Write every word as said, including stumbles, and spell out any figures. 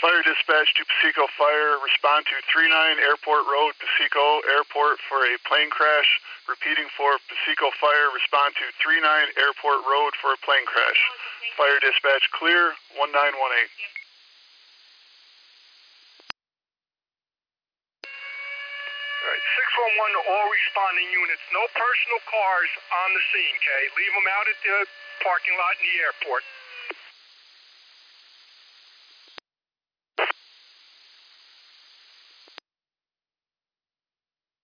Fire dispatch to Pasico Fire. Respond to three nine Airport Road, Pasico Airport for a plane crash. Repeating for Pasico Fire. Respond to three nine Airport Road for a plane crash. Fire dispatch clear, one nine one eight. All right, six one one to all responding units. No personal cars on the scene, okay? Leave them out at the parking lot in the airport.